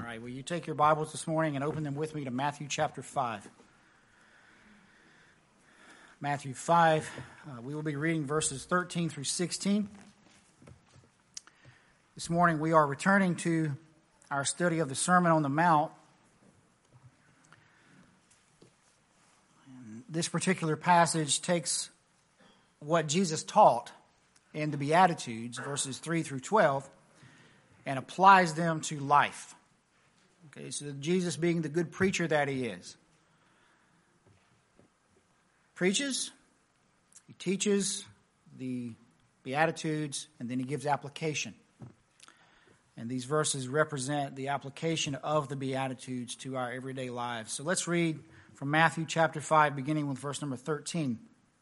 right, will you take your Bibles this morning and open them with me to Matthew chapter 5. Matthew 5, we will be reading verses 13 through 16. This morning we are returning to our study of the Sermon on the Mount. This particular passage takes what Jesus taught in the Beatitudes, verses 3 through 12, and applies them to life. Okay, so Jesus, being the good preacher that he is, preaches, he teaches the Beatitudes, and then he gives application. And these verses represent the application of the Beatitudes to our everyday lives. So let's read from Matthew chapter 5, beginning with verse number 13.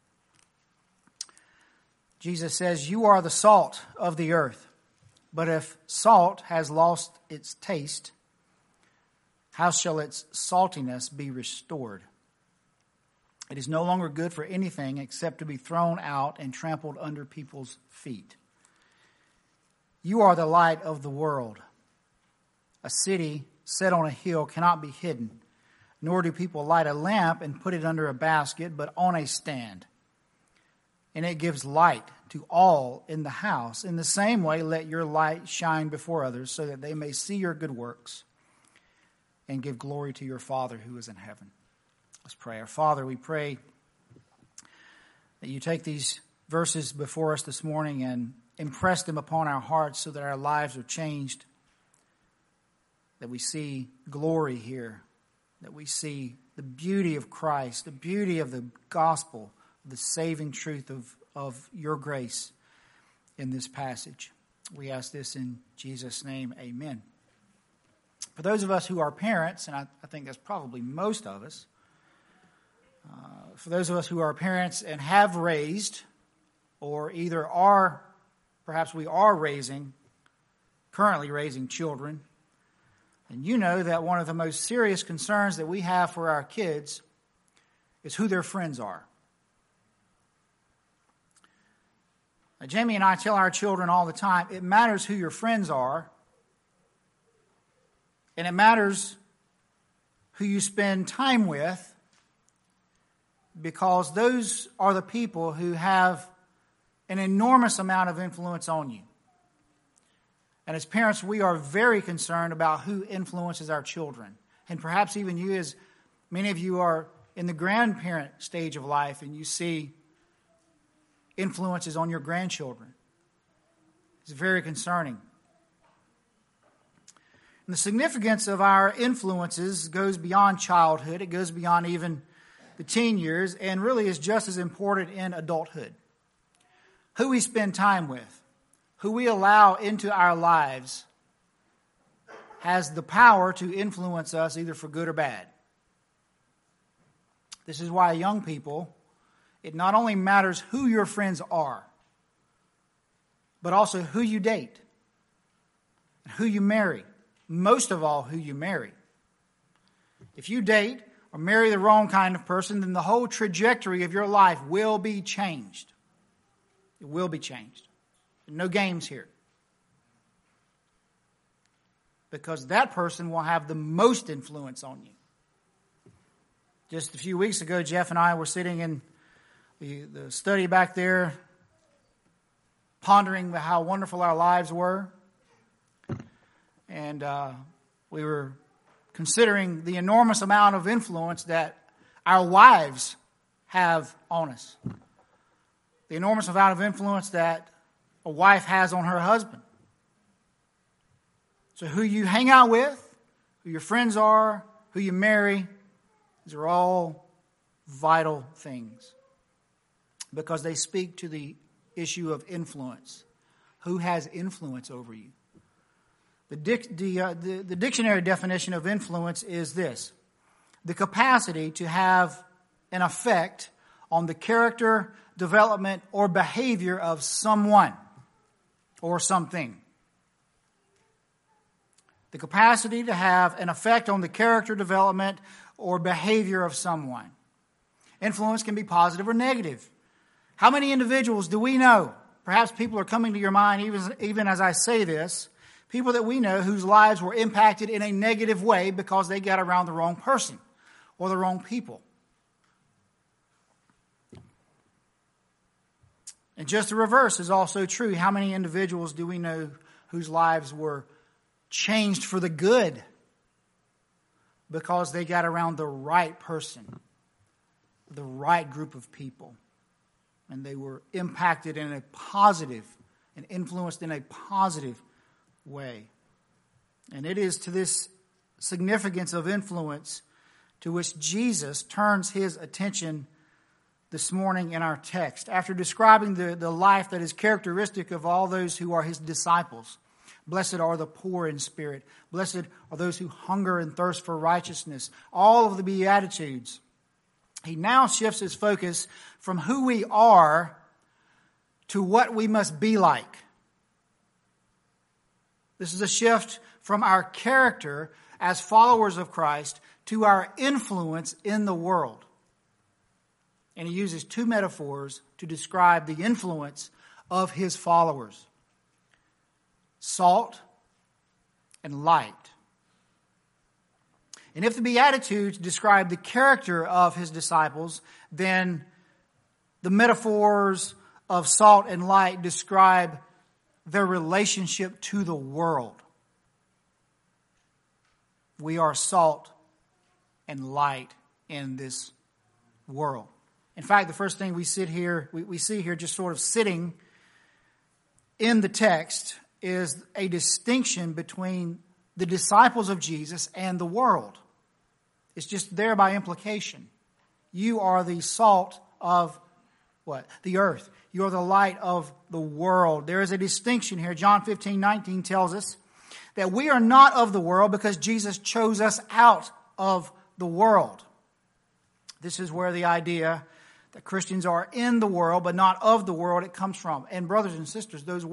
Jesus says, "You are the salt of the earth, but if salt has lost its taste, how shall its saltiness be restored? It is no longer good for anything except to be thrown out and trampled under people's feet. You are the light of the world. A city set on a hill cannot be hidden, nor do people light a lamp and put it under a basket, but on a stand. And it gives light to all in the house. In the same way, let your light shine before others, so that they may see your good works and give glory to your Father who is in heaven." Let's pray. Our Father, we pray that you take these verses before us this morning and impress them upon our hearts so that our lives are changed, that we see glory here, that we see the beauty of Christ, the beauty of the gospel, the saving truth of your grace in this passage. We ask this in Jesus' name, amen. For those of us who are parents, and I think that's probably most of us, for those of us who are parents and have raised, or either are, perhaps we are currently raising children, and you know that one of the most serious concerns that we have for our kids is who their friends are. Now, Jamie and I tell our children all the time, it matters who your friends are, and it matters who you spend time with, because those are the people who have an enormous amount of influence on you. And as parents, we are very concerned about who influences our children. And perhaps even you, as many of you are in the grandparent stage of life, and you see influences on your grandchildren. It's very concerning. And the significance of our influences goes beyond childhood. It goes beyond even the teen years, and really is just as important in adulthood. Who we spend time with, who we allow into our lives, has the power to influence us either for good or bad. This is why young people, it not only matters who your friends are, but also who you date, and who you marry. Most of all, who you marry. If you date or marry the wrong kind of person, then the whole trajectory of your life will be changed. It will be changed. No games here. Because that person will have the most influence on you. Just a few weeks ago, Jeff and I were sitting in the study back there, pondering how wonderful our lives were. And we were considering the enormous amount of influence that our wives have on us. The enormous amount of influence that a wife has on her husband. So who you hang out with, who your friends are, who you marry, these are all vital things. Because they speak to the issue of influence. Who has influence over you? The dictionary definition of influence is this: the capacity to have an effect on the character, development, or behavior of someone or something. The capacity to have an effect on the character, development, or behavior of someone. Influence can be positive or negative. How many individuals do we know? Perhaps people are coming to your mind even as I say this. People that we know whose lives were impacted in a negative way because they got around the wrong person or the wrong people. And just the reverse is also true. How many individuals do we know whose lives were changed for the good because they got around the right person, the right group of people, and they were impacted in a positive and influenced in a positive way? And it is to this significance of influence to which Jesus turns his attention this morning in our text. After describing the life that is characteristic of all those who are his disciples, blessed are the poor in spirit, blessed are those who hunger and thirst for righteousness, all of the Beatitudes, he now shifts his focus from who we are to what we must be like. This is a shift from our character as followers of Christ to our influence in the world. And he uses two metaphors to describe the influence of his followers: salt and light. And if the Beatitudes describe the character of his disciples, then the metaphors of salt and light describe their relationship to the world. We are salt and light in this world. In fact, the first thing we see here just sort of sitting in the text is a distinction between the disciples of Jesus and the world. It's just there by implication. You are the salt of what? The earth. You are the light of the world. There is a distinction here. John 15:19 tells us that we are not of the world because Jesus chose us out of the world. This is where the idea that Christians are in the world but not of the world, it comes from. And brothers and sisters, those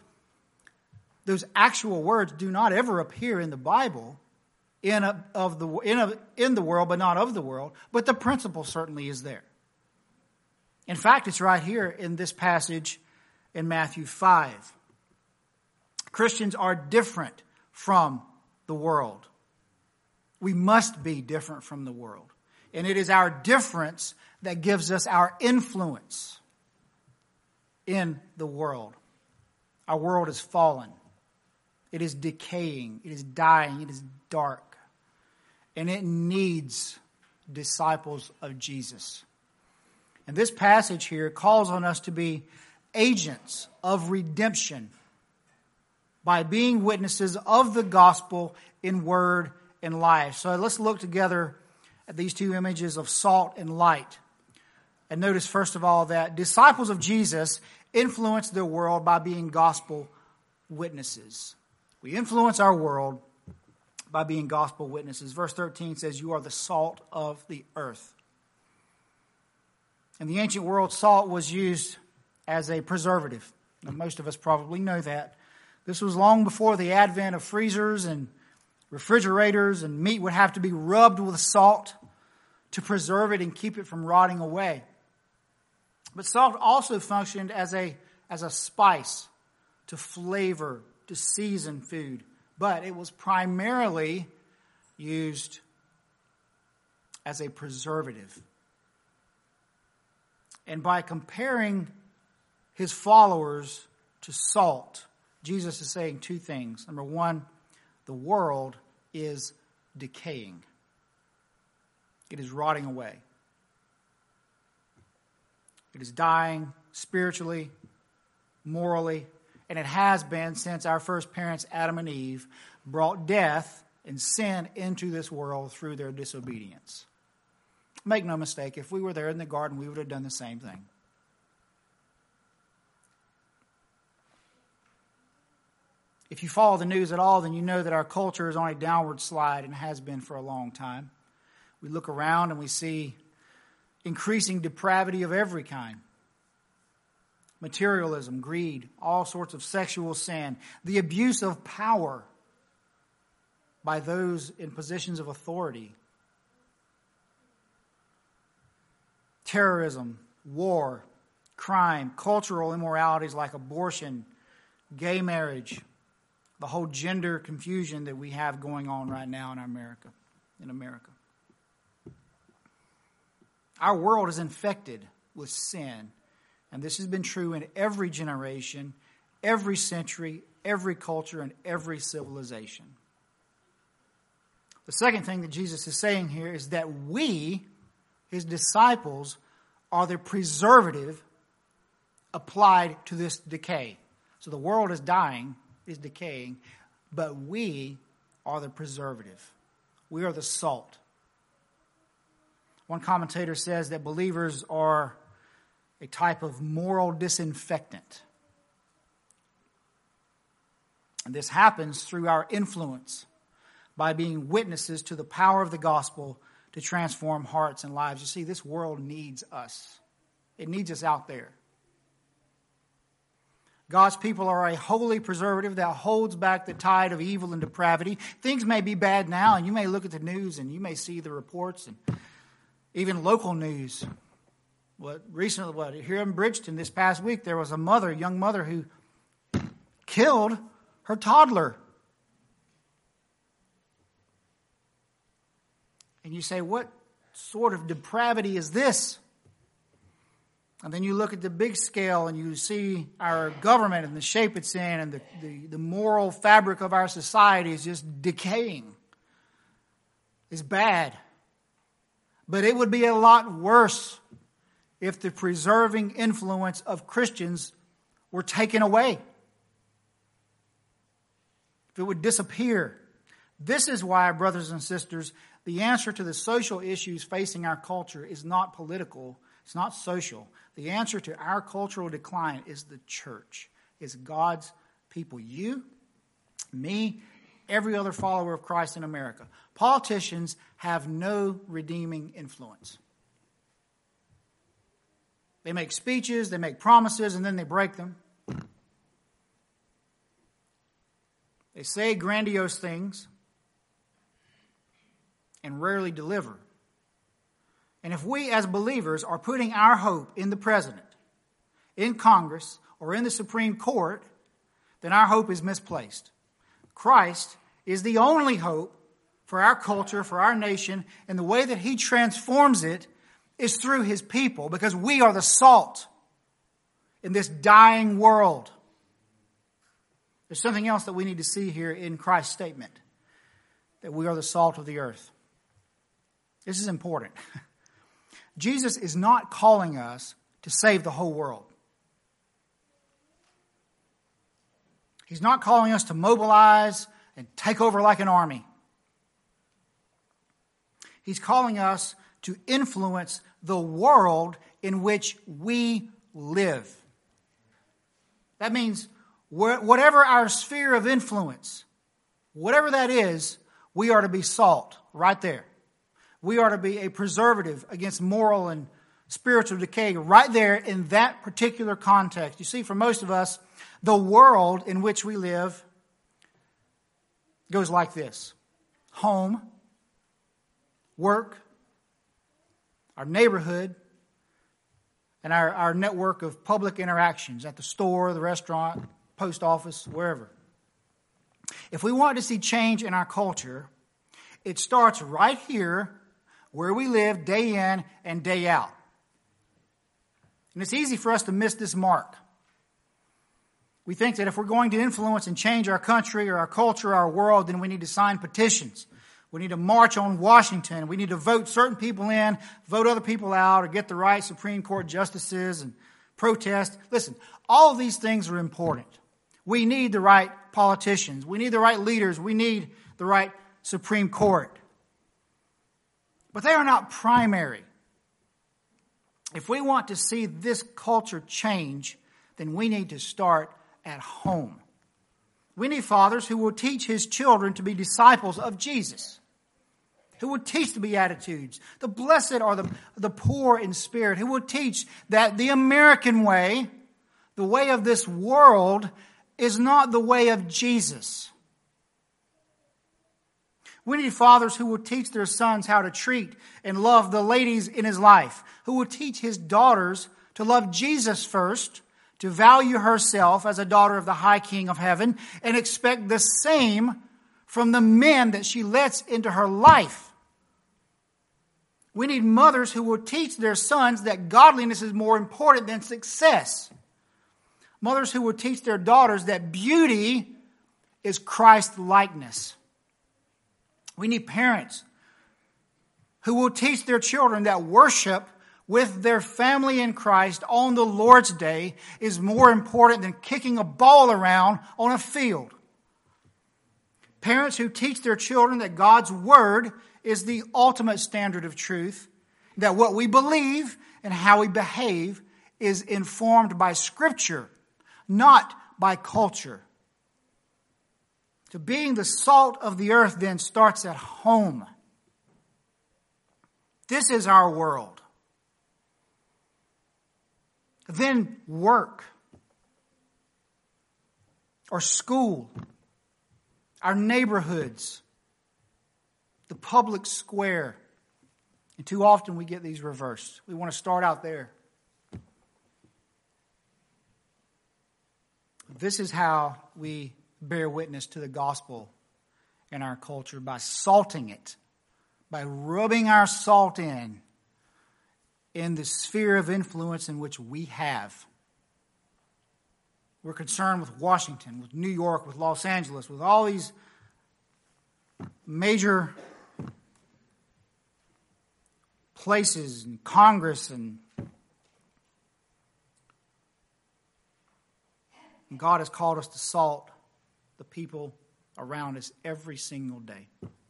actual words do not ever appear in the Bible in the world but not of the world, but the principle certainly is there. In fact, it's right here in this passage in Matthew 5. Christians are different from the world. We must be different from the world. And it is our difference that gives us our influence in the world. Our world is fallen. It is decaying. It is dying. It is dark. And it needs disciples of Jesus. And this passage here calls on us to be agents of redemption by being witnesses of the gospel in word and life. So let's look together at these two images of salt and light. And notice, first of all, that disciples of Jesus influence their world by being gospel witnesses. We influence our world by being gospel witnesses. Verse 13 says, "You are the salt of the earth." In the ancient world, salt was used as a preservative. Now, most of us probably know that. This was long before the advent of freezers and refrigerators, and meat would have to be rubbed with salt to preserve it and keep it from rotting away. But salt also functioned as a spice to flavor, to season food. But it was primarily used as a preservative. And by comparing his followers to salt, Jesus is saying two things. Number one, the world is decaying. It is rotting away. It is dying spiritually, morally, and it has been since our first parents, Adam and Eve, brought death and sin into this world through their disobedience. Make no mistake, if we were there in the garden, we would have done the same thing. If you follow the news at all, then you know that our culture is on a downward slide and has been for a long time. We look around and we see increasing depravity of every kind. Materialism, greed, all sorts of sexual sin, the abuse of power by those in positions of authority, terrorism, war, crime, cultural immoralities like abortion, gay marriage, the whole gender confusion that we have going on right now in America. Our world is infected with sin, and this has been true in every generation, every century, every culture, and every civilization. The second thing that Jesus is saying here is that we, his disciples, are the preservative applied to this decay. So the world is dying, is decaying, but we are the preservative. We are the salt. One commentator says that believers are a type of moral disinfectant. And this happens through our influence by being witnesses to the power of the gospel to transform hearts and lives. You see, this world needs us. It needs us out there. God's people are a holy preservative that holds back the tide of evil and depravity. Things may be bad now, and you may look at the news and you may see the reports and even local news. Recently, here in Bridgeton this past week, there was a young mother who killed her toddler. And you say, what sort of depravity is this? And then you look at the big scale and you see our government and the shape it's in, and the moral fabric of our society is just decaying. It's bad. But it would be a lot worse if the preserving influence of Christians were taken away. If it would disappear. This is why, brothers and sisters, the answer to the social issues facing our culture is not political. It's not social. The answer to our cultural decline is the church. It's God's people. You, me, every other follower of Christ in America. Politicians have no redeeming influence. They make speeches, they make promises, and then they break them. They say grandiose things and rarely deliver. And if we as believers are putting our hope in the president, in Congress, or in the Supreme Court, then our hope is misplaced. Christ is the only hope for our culture, for our nation, and the way that he transforms it is through his people, because we are the salt in this dying world. There's something else that we need to see here in Christ's statement, that we are the salt of the earth. This is important. Jesus is not calling us to save the whole world. He's not calling us to mobilize and take over like an army. He's calling us to influence the world in which we live. That means whatever our sphere of influence, whatever that is, we are to be salt right there. We are to be a preservative against moral and spiritual decay right there in that particular context. You see, for most of us, the world in which we live goes like this: home, work, our neighborhood, and our network of public interactions at the store, the restaurant, post office, wherever. If we want to see change in our culture, it starts right here where we live day in and day out. And it's easy for us to miss this mark. We think that if we're going to influence and change our country or our culture or our world, then we need to sign petitions. We need to march on Washington. We need to vote certain people in, vote other people out, or get the right Supreme Court justices and protest. Listen, all of these things are important. We need the right politicians. We need the right leaders. We need the right Supreme Court. But they are not primary. If we want to see this culture change, then we need to start at home. We need fathers who will teach his children to be disciples of Jesus, who will teach the Beatitudes. The blessed are the poor in spirit, who will teach that the American way, the way of this world, is not the way of Jesus. We need fathers who will teach their sons how to treat and love the ladies in his life, who will teach his daughters to love Jesus first, to value herself as a daughter of the high King of heaven and expect the same from the men that she lets into her life. We need mothers who will teach their sons that godliness is more important than success. Mothers who will teach their daughters that beauty is Christ-likeness. We need parents who will teach their children that worship with their family in Christ on the Lord's Day is more important than kicking a ball around on a field. Parents who teach their children that God's Word is the ultimate standard of truth, that what we believe and how we behave is informed by Scripture, not by culture. So being the salt of the earth then starts at home. This is our world. Then work or school, our neighborhoods, the public square. And too often we get these reversed. We want to start out there. This is how we bear witness to the gospel in our culture, by salting it, by rubbing our salt in the sphere of influence in which we have. We're concerned with Washington, with New York, with Los Angeles, with all these major places and Congress, and God has called us to salt the people around us every single day.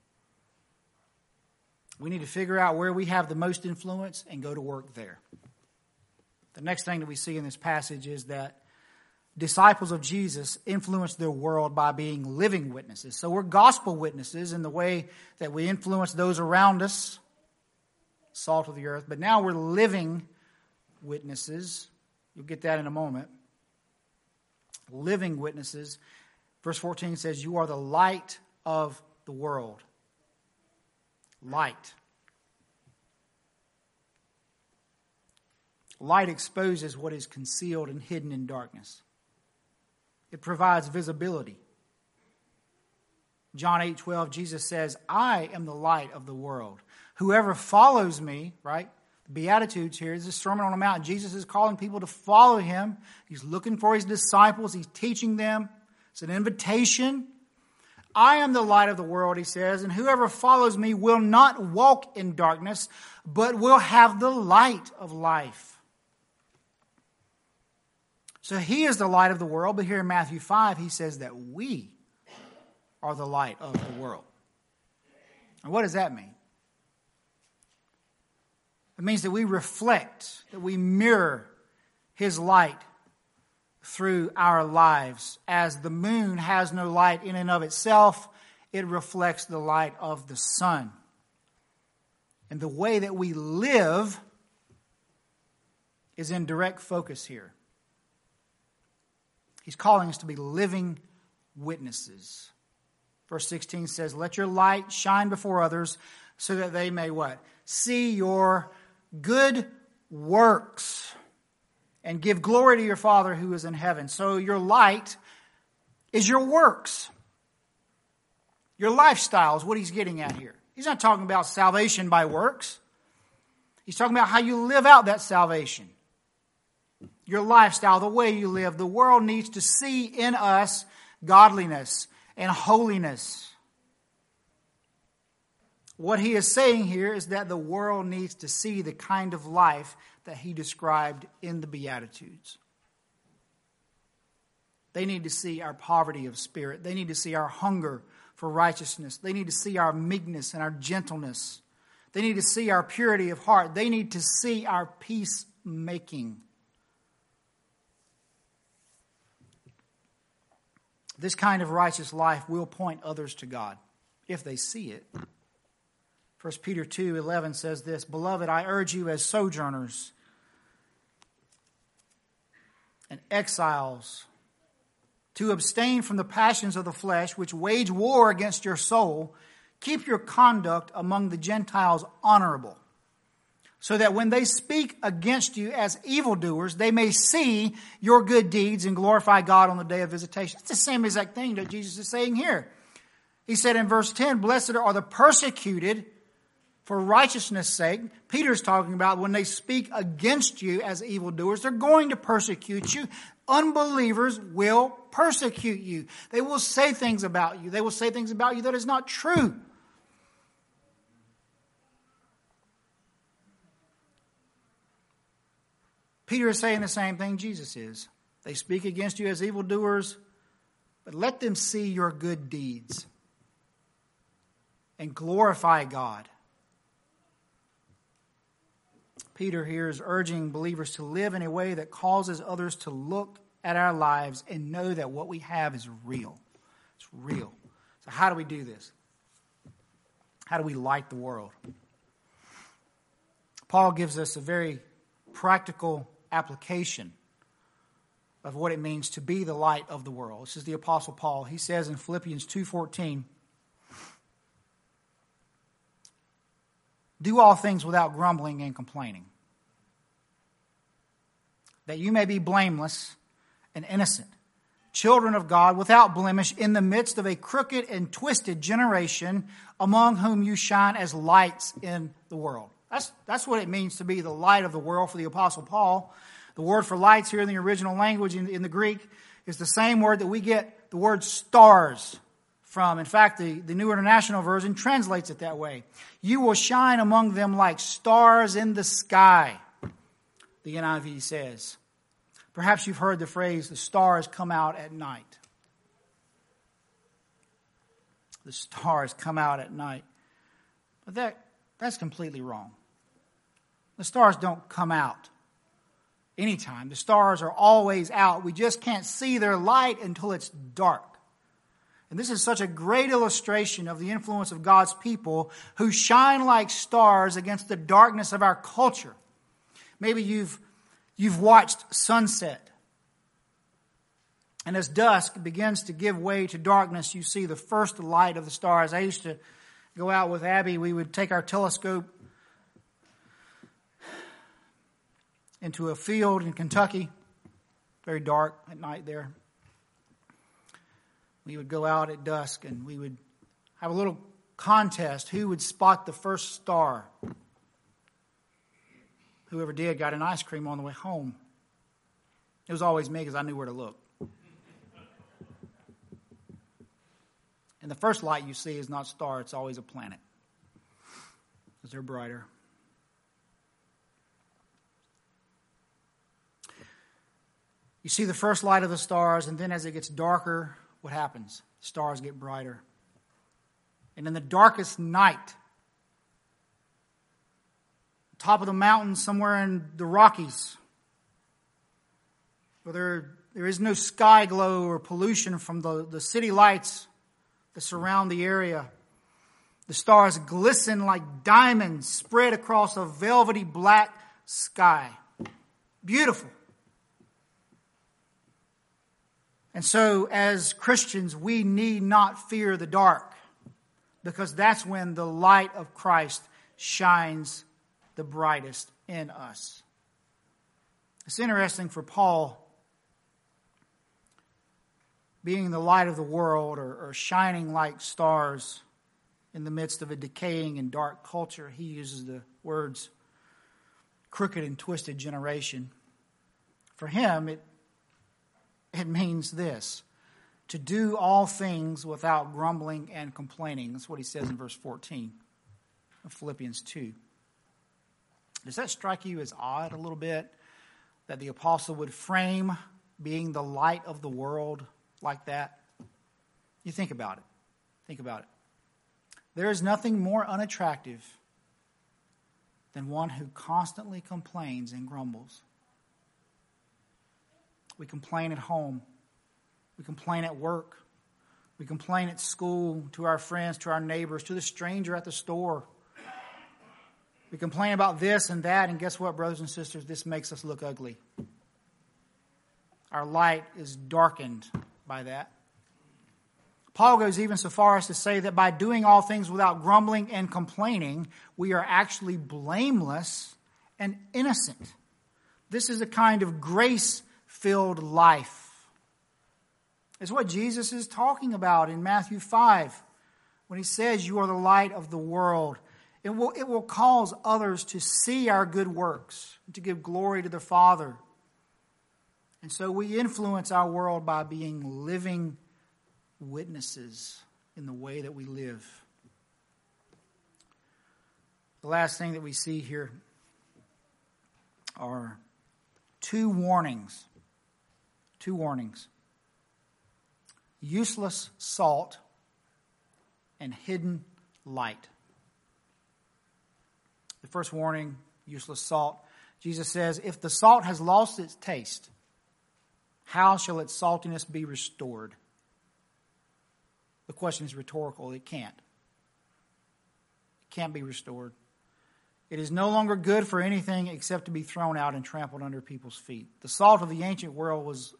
We need to figure out where we have the most influence and go to work there. The next thing that we see in this passage is that disciples of Jesus influence their world by being living witnesses. So we're gospel witnesses in the way that we influence those around us, salt of the earth. But now we're living witnesses. You'll get that in a moment. Living witnesses. Verse 14 says, you are the light of the world. Light. Light exposes what is concealed and hidden in darkness. It provides visibility. John 8:12, Jesus says, I am the light of the world. Whoever follows me, right? The Beatitudes here is a Sermon on the Mount. Jesus is calling people to follow him. He's looking for his disciples. He's teaching them. It's an invitation. I am the light of the world, he says, and whoever follows me will not walk in darkness, but will have the light of life. So he is the light of the world, but here in Matthew 5, he says that we are the light of the world. And what does that mean? It means that we reflect, that we mirror his light through our lives. As the moon has no light in and of itself, it reflects the light of the sun. And the way that we live is in direct focus here. He's calling us to be living witnesses. Verse 16 says, let your light shine before others so that they may what? See your good works and give glory to your Father who is in heaven. So your light is your works. Your lifestyle is what he's getting at here. He's not talking about salvation by works. He's talking about how you live out that salvation. Your lifestyle, the way you live. The world needs to see in us godliness and holiness. What he is saying here is that the world needs to see the kind of life that he described in the Beatitudes. They need to see our poverty of spirit. They need to see our hunger for righteousness. They need to see our meekness and our gentleness. They need to see our purity of heart. They need to see our peacemaking. This kind of righteous life will point others to God if they see it. 1 Peter 2:11 says this, Beloved, I urge you as sojourners and exiles to abstain from the passions of the flesh which wage war against your soul. Keep your conduct among the Gentiles honorable, so that when they speak against you as evildoers, they may see your good deeds and glorify God on the day of visitation. It's the same exact thing that Jesus is saying here. He said in verse 10, blessed are the persecuted for righteousness' sake. Peter's talking about when they speak against you as evildoers, they're going to persecute you. Unbelievers will persecute you. They will say things about you. They will say things about you that is not true. Peter is saying the same thing Jesus is. They speak against you as evildoers, but let them see your good deeds and glorify God. Peter here is urging believers to live in a way that causes others to look at our lives and know that what we have is real. It's real. So how do we do this? How do we light the world? Paul gives us a very practical application of what it means to be the light of the world. This is the Apostle Paul. He says in Philippians 2:14, do all things without grumbling and complaining, that you may be blameless and innocent, children of God without blemish in the midst of a crooked and twisted generation, among whom you shine as lights in the world. That's what it means to be the light of the world for the Apostle Paul. The word for lights here in the original language in the Greek is the same word that we get the word stars from. In fact, the New International Version translates it that way. You will shine among them like stars in the sky, the NIV says. Perhaps you've heard the phrase, the stars come out at night. The stars come out at night. But that's completely wrong. The stars don't come out anytime. The stars are always out. We just can't see their light until it's dark. And this is such a great illustration of the influence of God's people who shine like stars against the darkness of our culture. Maybe you've watched sunset. And as dusk begins to give way to darkness, you see the first light of the stars. I used to go out with Abby. We would take our telescope into a field in Kentucky, very dark at night there. We would go out at dusk and we would have a little contest. Who would spot the first star? Whoever did got an ice cream on the way home. It was always me because I knew where to look. And the first light you see is not a star, it's always a planet, because they're brighter. You see the first light of the stars, and then as it gets darker, what happens? The stars get brighter. And in the darkest night, top of the mountain somewhere in the Rockies, where there is no sky glow or pollution from the city lights that surround the area, the stars glisten like diamonds spread across a velvety black sky. Beautiful. And so, as Christians, we need not fear the dark, because that's when the light of Christ shines the brightest in us. It's interesting for Paul, being the light of the world or shining like stars in the midst of a decaying and dark culture. He uses the words crooked and twisted generation. For him, it means this: to do all things without grumbling and complaining. That's what he says in verse 14 of Philippians 2. Does that strike you as odd a little bit, that the apostle would frame being the light of the world like that? You think about it. Think about it. There is nothing more unattractive than one who constantly complains and grumbles. We complain at home. We complain at work. We complain at school, to our friends, to our neighbors, to the stranger at the store. We complain about this and that, and guess what, brothers and sisters? This makes us look ugly. Our light is darkened by that. Paul goes even so far as to say that by doing all things without grumbling and complaining, we are actually blameless and innocent. This is a kind of grace-filled life. It's what Jesus is talking about in Matthew 5 when he says, you are the light of the world. It will cause others to see our good works, to give glory to the Father. And so we influence our world by being living witnesses in the way that we live. The last thing that we see here are two warnings. Two warnings. Useless salt and hidden light. The first warning, useless salt. Jesus says, if the salt has lost its taste, how shall its saltiness be restored? The question is rhetorical. It can't. It can't be restored. It is no longer good for anything except to be thrown out and trampled under people's feet. The salt of the ancient world was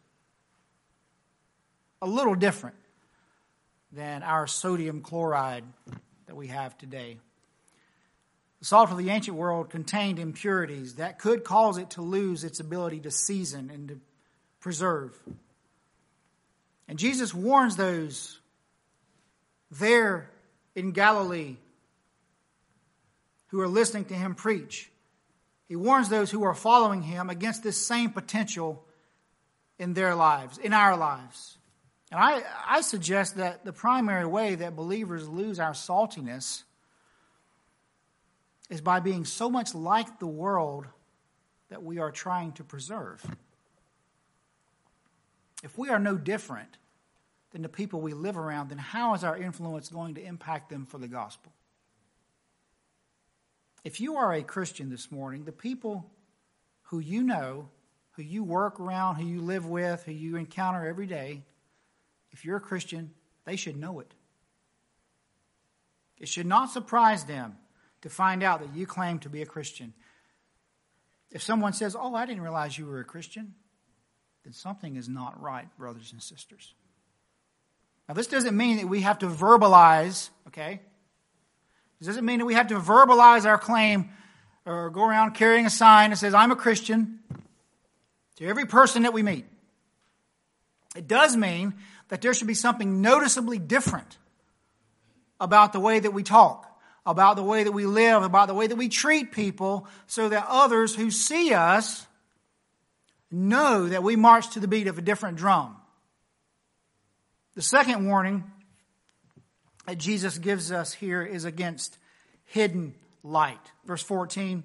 a little different than our sodium chloride that we have today. The salt of the ancient world contained impurities that could cause it to lose its ability to season and to preserve. And Jesus warns those there in Galilee who are listening to him preach. He warns those who are following him against this same potential in their lives, in our lives. And I suggest that the primary way that believers lose our saltiness is by being so much like the world that we are trying to preserve. If we are no different than the people we live around, then how is our influence going to impact them for the gospel? If you are a Christian this morning, the people who you know, who you work around, who you live with, who you encounter every day, if you're a Christian, they should know it. It should not surprise them to find out that you claim to be a Christian. If someone says, oh, I didn't realize you were a Christian, then something is not right, brothers and sisters. Now, this doesn't mean that we have to verbalize, okay? This doesn't mean that we have to verbalize our claim or go around carrying a sign that says, I'm a Christian, to every person that we meet. It does mean that there should be something noticeably different about the way that we talk, about the way that we live, about the way that we treat people, so that others who see us know that we march to the beat of a different drum. The second warning that Jesus gives us here is against hidden light. Verse 14,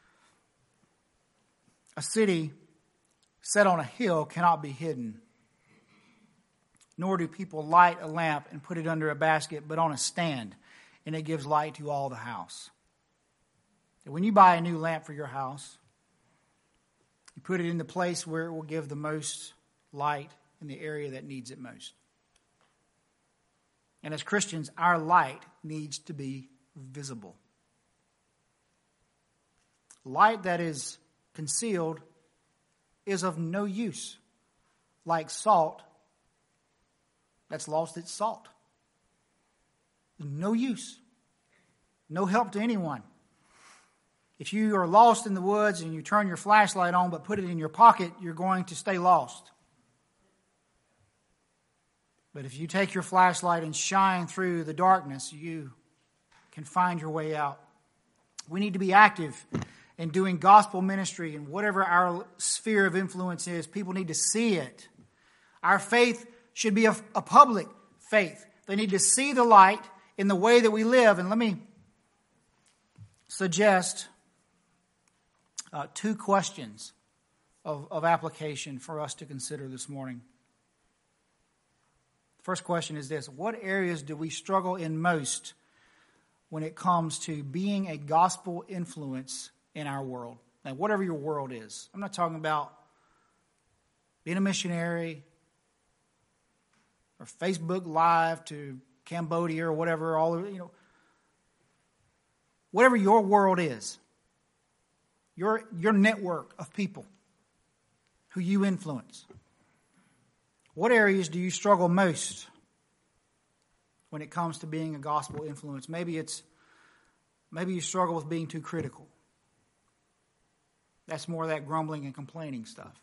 a city set on a hill cannot be hidden, nor do people light a lamp and put it under a basket, but on a stand, and it gives light to all the house. And when you buy a new lamp for your house, you put it in the place where it will give the most light in the area that needs it most. And as Christians, our light needs to be visible. Light that is concealed is of no use, like salt that's lost its salt. No use. No help to anyone. If you are lost in the woods and you turn your flashlight on but put it in your pocket, you're going to stay lost. But if you take your flashlight and shine through the darkness, you can find your way out. We need to be active in doing gospel ministry in whatever our sphere of influence is. People need to see it. Our faith should be a public faith. They need to see the light in the way that we live. And let me suggest two questions of application for us to consider this morning. First question is this: what areas do we struggle in most when it comes to being a gospel influence in our world? Now, whatever your world is. I'm not talking about being a missionary or Facebook Live to Cambodia or whatever, whatever your world is, your network of people who you influence. What areas do you struggle most when it comes to being a gospel influence? Maybe you struggle with being too critical. That's more of that grumbling and complaining stuff.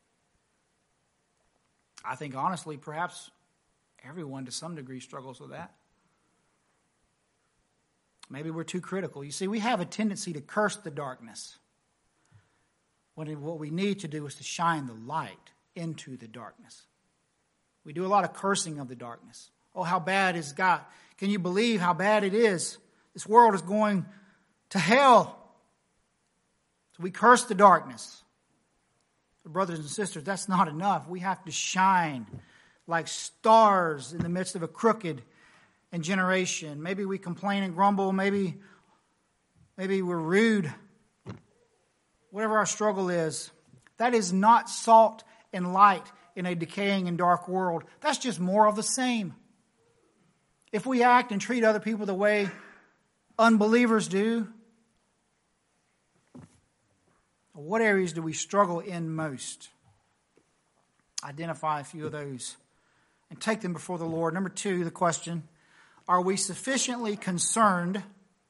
I think honestly, perhaps everyone to some degree struggles with that. Maybe we're too critical. You see, we have a tendency to curse the darkness, when what we need to do is to shine the light into the darkness. We do a lot of cursing of the darkness. Oh, how bad is God? Can you believe how bad it is? This world is going to hell. So we curse the darkness. But brothers and sisters, that's not enough. We have to shine like stars in the midst of a crooked generation. Maybe we complain and grumble. Maybe we're rude. Whatever our struggle is, that is not salt and light in a decaying and dark world. That's just more of the same. If we act and treat other people the way unbelievers do, what areas do we struggle in most? Identify a few of those and take them before the Lord. Number 2, the question, are we sufficiently concerned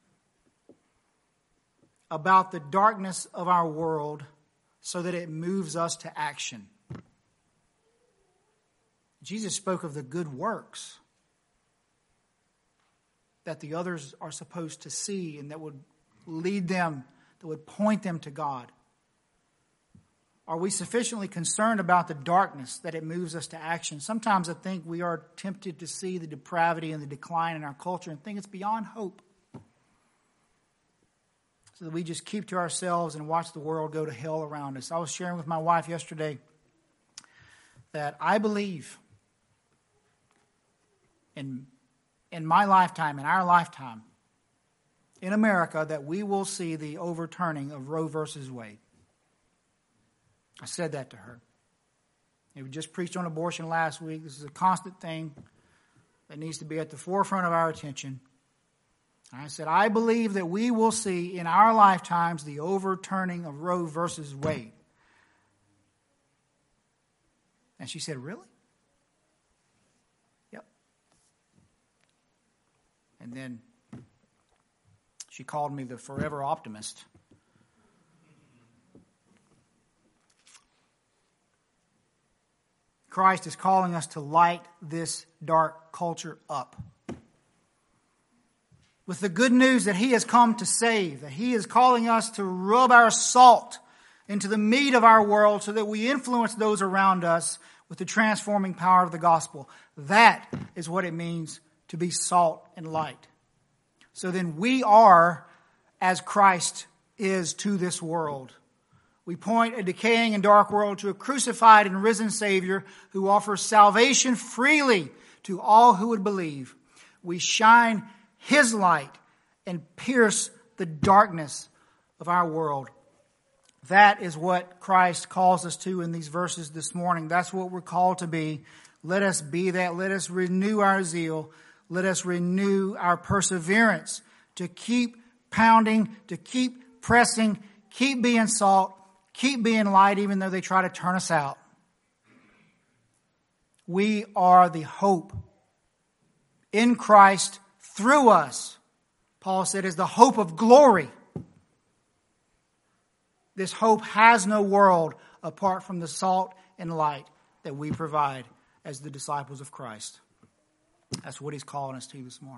about the darkness of our world so that it moves us to action? Jesus spoke of the good works that the others are supposed to see and that would lead them, that would point them to God. Are we sufficiently concerned about the darkness that it moves us to action? Sometimes I think we are tempted to see the depravity and the decline in our culture and think it's beyond hope. So that we just keep to ourselves and watch the world go to hell around us. I was sharing with my wife yesterday that I believe in my lifetime, in our lifetime, in America, that we will see the overturning of Roe versus Wade. I said that to her. We just preached on abortion last week. This is a constant thing that needs to be at the forefront of our attention. And I said, I believe that we will see in our lifetimes the overturning of Roe versus Wade. And she said, really? Yep. And then she called me the forever optimist. Christ is calling us to light this dark culture up with the good news that He has come to save, that He is calling us to rub our salt into the meat of our world so that we influence those around us with the transforming power of the gospel. That is what it means to be salt and light. So then we are as Christ is to this world. We point a decaying and dark world to a crucified and risen Savior who offers salvation freely to all who would believe. We shine His light and pierce the darkness of our world. That is what Christ calls us to in these verses this morning. That's what we're called to be. Let us be that. Let us renew our zeal. Let us renew our perseverance to keep pounding, to keep pressing, keep being salt, keep being light, even though they try to turn us out. We are the hope in Christ through us. Paul said, is the hope of glory. This hope has no world apart from the salt and light that we provide as the disciples of Christ. That's what He's calling us to this morning.